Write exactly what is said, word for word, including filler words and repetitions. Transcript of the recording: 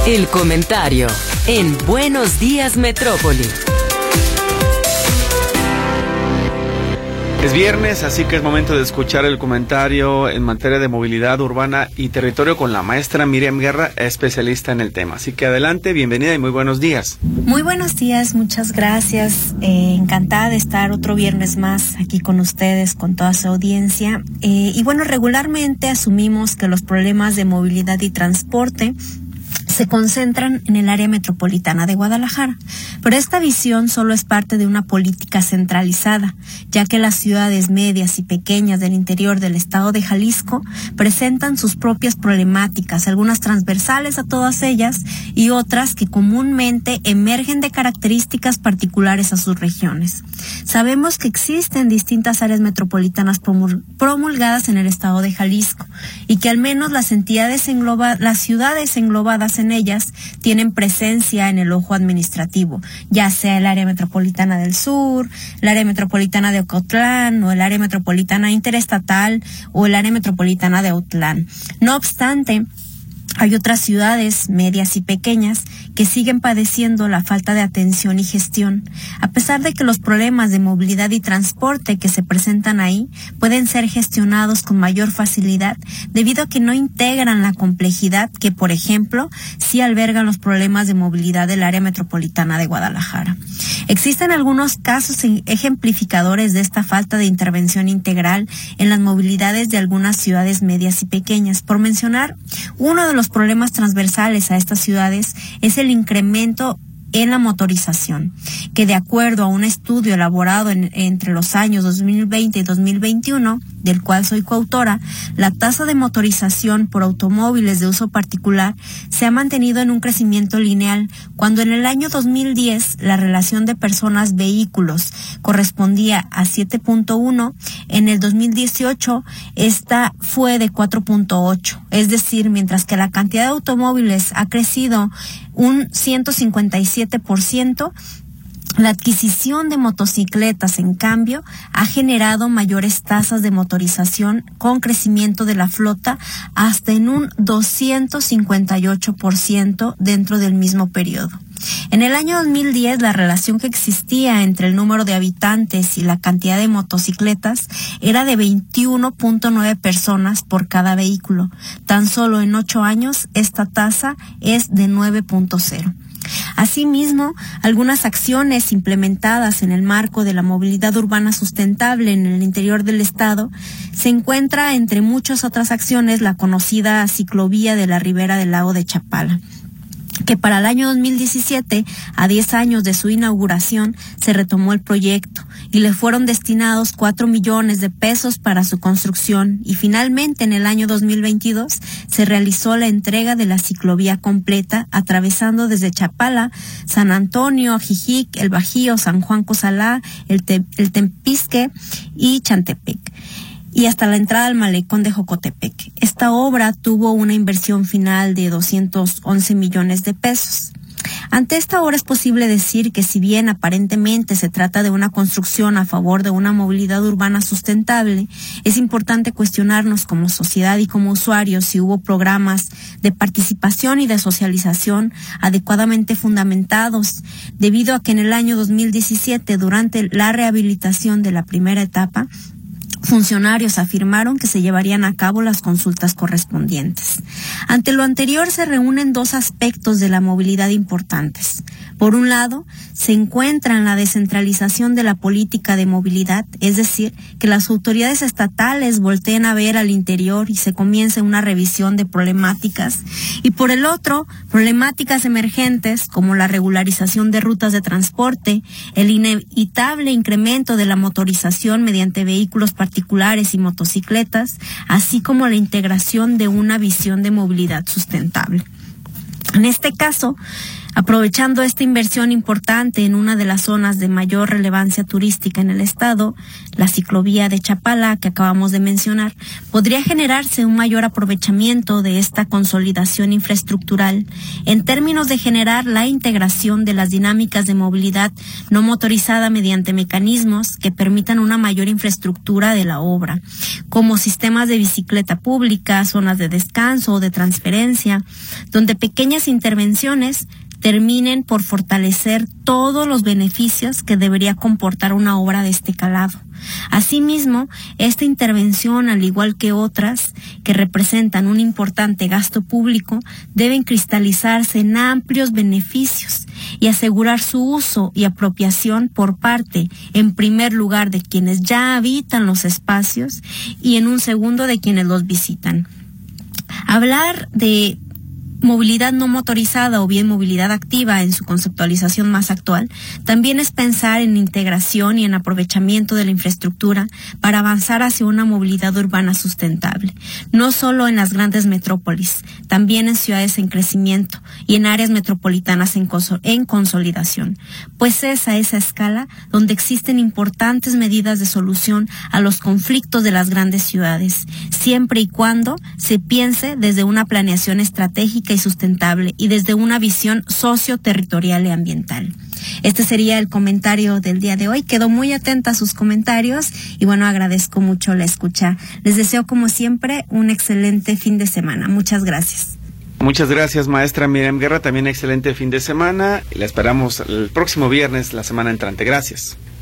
El comentario en Buenos Días Metrópoli. Es viernes, así que es momento de escuchar el comentario en materia de movilidad urbana y territorio con la maestra Miriam Guerra, especialista en el tema. Así que adelante, bienvenida y muy buenos días. Muy buenos días, muchas gracias. Eh, encantada de estar otro viernes más aquí con ustedes, con toda su audiencia. Eh, y bueno, regularmente asumimos que los problemas de movilidad y transporte se concentran en el área metropolitana de Guadalajara, pero esta visión solo es parte de una política centralizada, ya que las ciudades medias y pequeñas del interior del estado de Jalisco presentan sus propias problemáticas, algunas transversales a todas ellas y otras que comúnmente emergen de características particulares a sus regiones. Sabemos que existen distintas áreas metropolitanas promulgadas en el estado de Jalisco y que al menos las entidades englobadas, las ciudades englobadas en ellas tienen presencia en el ojo administrativo, ya sea el área metropolitana del sur, el área metropolitana de Ocotlán o el área metropolitana interestatal o el área metropolitana de Autlán. No obstante, hay otras ciudades medias y pequeñas que siguen padeciendo la falta de atención y gestión, a pesar de que los problemas de movilidad y transporte que se presentan ahí pueden ser gestionados con mayor facilidad debido a que no integran la complejidad que, por ejemplo, sí albergan los problemas de movilidad del área metropolitana de Guadalajara. Existen algunos casos ejemplificadores de esta falta de intervención integral en las movilidades de algunas ciudades medias y pequeñas. Por mencionar, uno de los problemas transversales a estas ciudades es el incremento en la motorización, que de acuerdo a un estudio elaborado en, entre los años dos mil veinte y dos mil veintiuno, del cual soy coautora, la tasa de motorización por automóviles de uso particular se ha mantenido en un crecimiento lineal, cuando en el año dos mil diez la relación de personas-vehículos correspondía a siete punto uno, en el dos mil dieciocho esta fue de cuatro punto ocho, es decir, mientras que la cantidad de automóviles ha crecido un ciento cincuenta y siete por ciento, la adquisición de motocicletas, en cambio, ha generado mayores tasas de motorización con crecimiento de la flota hasta en un doscientos cincuenta y ocho por ciento dentro del mismo periodo. En el año dos mil diez, la relación que existía entre el número de habitantes y la cantidad de motocicletas era de veintiuno punto nueve personas por cada vehículo. Tan solo en ocho años, esta tasa es de nueve punto cero. Asimismo, algunas acciones implementadas en el marco de la movilidad urbana sustentable en el interior del estado se encuentra, entre muchas otras acciones, la conocida ciclovía de la ribera del lago de Chapala, que para el año dos mil diecisiete, a diez años de su inauguración, se retomó el proyecto y le fueron destinados cuatro millones de pesos para su construcción, y finalmente en el año dos mil veintidós se realizó la entrega de la ciclovía completa, atravesando desde Chapala, San Antonio, Ajijic, El Bajío, San Juan Cozalá, el, Te- el Tempisque y Chantepec, y hasta la entrada al malecón de Jocotepec. Esta obra tuvo una inversión final de doscientos once millones de pesos. Ante esta obra es posible decir que, si bien aparentemente se trata de una construcción a favor de una movilidad urbana sustentable, es importante cuestionarnos como sociedad y como usuarios si hubo programas de participación y de socialización adecuadamente fundamentados, debido a que en el año dos mil diecisiete, durante la rehabilitación de la primera etapa, funcionarios afirmaron que se llevarían a cabo las consultas correspondientes. Ante lo anterior, se reúnen dos aspectos de la movilidad importantes. Por un lado, se encuentra la descentralización de la política de movilidad, es decir, que las autoridades estatales volteen a ver al interior y se comience una revisión de problemáticas. Y por el otro, problemáticas emergentes como la regularización de rutas de transporte, el inevitable incremento de la motorización mediante vehículos particulares y motocicletas, así como la integración de una visión de movilidad sustentable. En este caso, Aprovechando esta inversión importante en una de las zonas de mayor relevancia turística en el estado, la ciclovía de Chapala que acabamos de mencionar, podría generarse un mayor aprovechamiento de esta consolidación infraestructural en términos de generar la integración de las dinámicas de movilidad no motorizada mediante mecanismos que permitan una mayor infraestructura de la obra, como sistemas de bicicleta pública, zonas de descanso o de transferencia, donde pequeñas intervenciones terminen por fortalecer todos los beneficios que debería comportar una obra de este calado. Asimismo, esta intervención, al igual que otras que representan un importante gasto público, deben cristalizarse en amplios beneficios y asegurar su uso y apropiación por parte, en primer lugar, de quienes ya habitan los espacios y en un segundo de quienes los visitan. Hablar de movilidad no motorizada o bien movilidad activa en su conceptualización más actual, también es pensar en integración y en aprovechamiento de la infraestructura para avanzar hacia una movilidad urbana sustentable, no solo en las grandes metrópolis, también en ciudades en crecimiento y en áreas metropolitanas en, cons- en consolidación, pues es a esa escala donde existen importantes medidas de solución a los conflictos de las grandes ciudades, siempre y cuando se piense desde una planeación estratégica y sustentable y desde una visión socio-territorial y ambiental. Este sería el comentario del día de hoy. Quedo muy atenta a sus comentarios y bueno, agradezco mucho la escucha. Les deseo como siempre un excelente fin de semana. Muchas gracias. Muchas gracias, maestra Miriam Guerra. También excelente fin de semana. La esperamos el próximo viernes, la semana entrante. Gracias.